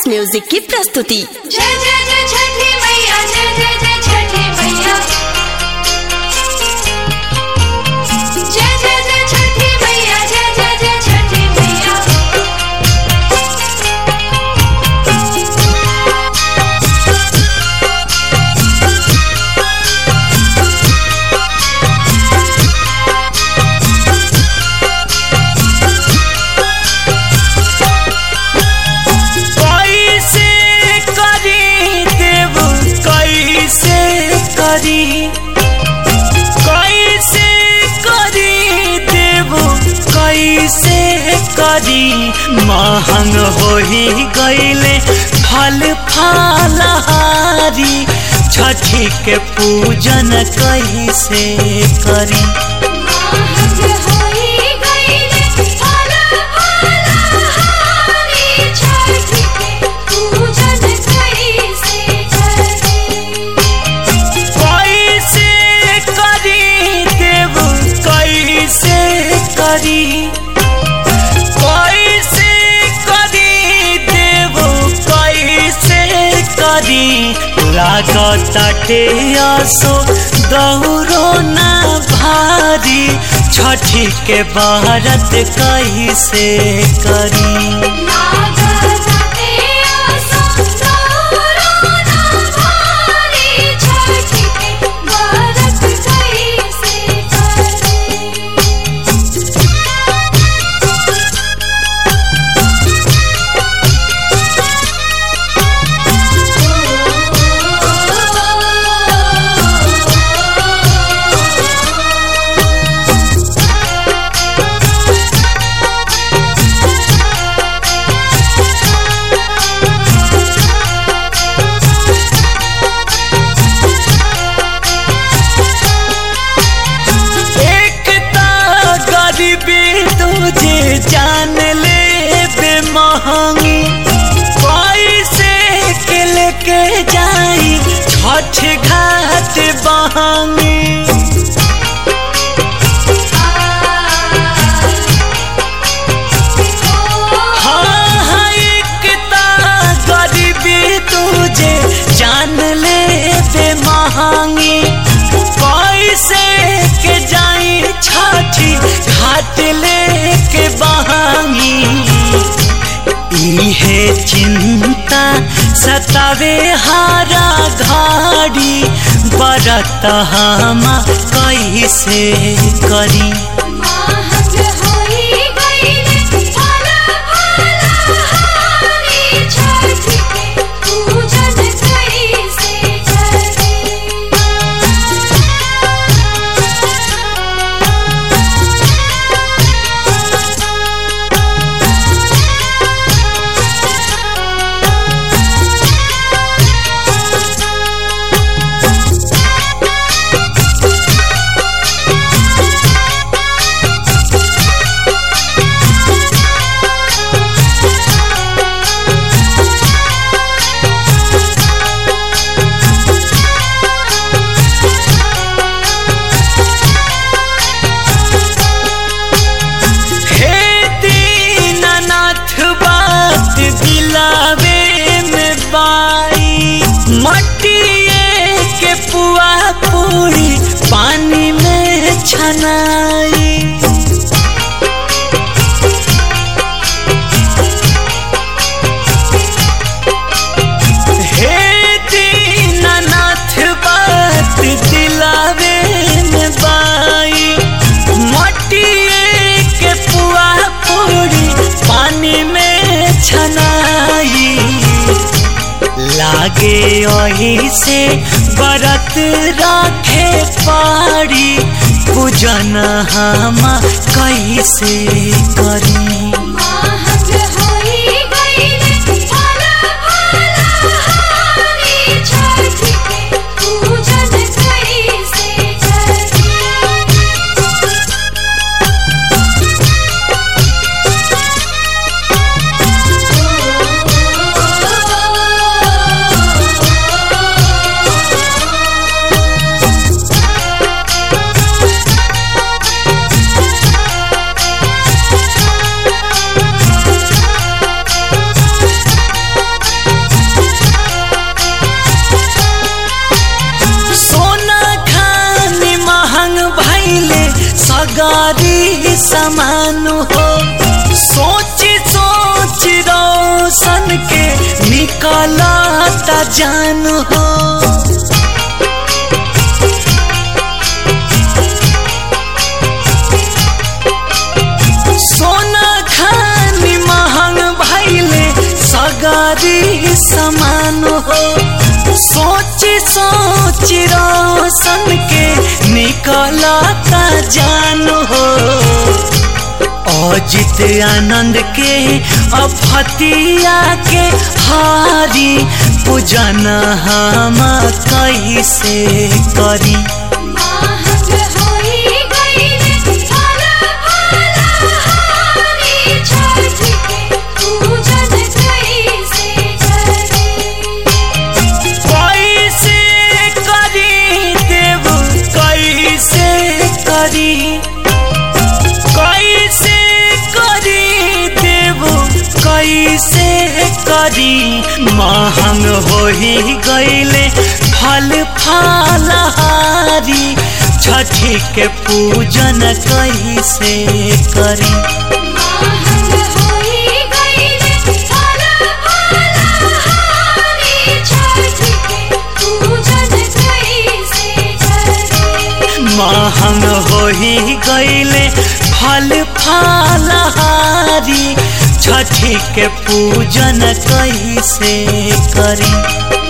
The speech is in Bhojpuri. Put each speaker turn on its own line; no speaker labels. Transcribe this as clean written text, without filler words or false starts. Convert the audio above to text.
म्यूजिक की प्रस्तुति।
जय जय जय छठी मैया, जय जय जय छठी मैया, जय जय जय छठी मैया, जय जय जय छठी मैया।
महंग होही गईले फल फलहारी, छठी के पूजन कैसे करी।
महंग होई गईले फल फलहारी, छठी के पूजन कैसे करी।
कैसे करी देव कैसे करी, लागताटे आसो दौरो ना भारी, छठी के व्रत कैसे करी। जान ले बेमहंगी, कैसे के लेके जाई छठ घाट बहंगी। हाँ एक गरीबी तुझे जान ले बेमहंगी, कैसे के जाई छठी घाट लेके बहंगी। इहे चिंता सतावे हारा घाड़ी, बरत हम कैसे करी।
महंग होई गईले फल फलहारी, छठी के पूजन कैसे करी। मटिए के पुआ पूरी पानी में छनाई, हे दीनानाथ बात दिलावे में बाई। मटिए के पुआ पूरी पानी में छनाई, लागे वही से व्रत राखे पारी, पूजन हम कैसे करी। महंग होई गईले फल फलहारी, छठी के पूजन कैसे करी।
निकलता जान हो। सोना खानी महंग भइले सगारी समान हो। सोच सोच रोशन के निकलता जान हो। अजित आनंद के अफतिया के हारी पूजन हम कैसे करी।
महंग होई गइले फल फलहारी, छठ के पूजन कैसे करी।
कैसे करी देव कैसे करी, कैसे करी देव कैसे करी। महंग होई गइले फल फलहारी, छठी के पूजन कैसे करी।
महंग होई गइले फल फलहारी, छठ के पूजन कैसे करी।
महंग होई गइले फल फलहारी, छठी के पूजन कैसे करी।